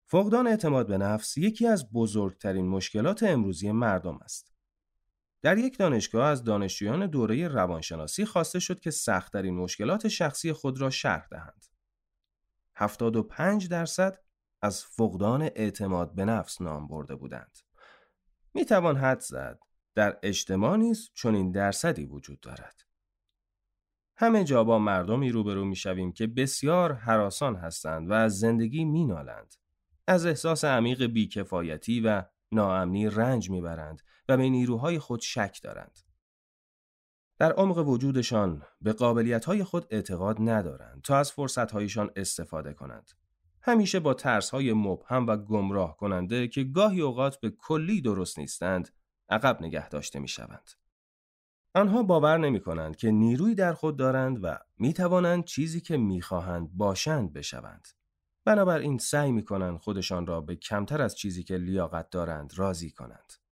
فقدان اعتماد به نفس یکی از بزرگترین مشکلات امروزی مردم است. در یک دانشگاه از دانشجویان دوره روانشناسی خواسته شد که سخت‌ترین مشکلات شخصی خود را شرح دهند. 75% از فقدان اعتماد به نفس نام برده بودند. می توان حدس زد در اجتماع نیز چنین درصدی وجود دارد. همه جا با مردمی روبرو می شویم که بسیار هراسان هستند و از زندگی می نالند. از احساس عمیق بیکفایتی و ناامنی رنج می برند و به نیروهای خود شک دارند. در عمق وجودشان به قابلیت‌های خود اعتقاد ندارند تا از فرصت‌هایشان استفاده کنند. همیشه با ترس‌های مبهم و گمراه کننده که گاهی اوقات به کلی درست نیستند، عقب نگه داشته می‌شوند. آنها باور نمی‌کنند که نیرویی در خود دارند و می‌توانند چیزی که می‌خواهند باشند بشوند. بنابراین سعی می‌کنند خودشان را به کمتر از چیزی که لیاقت دارند راضی کنند.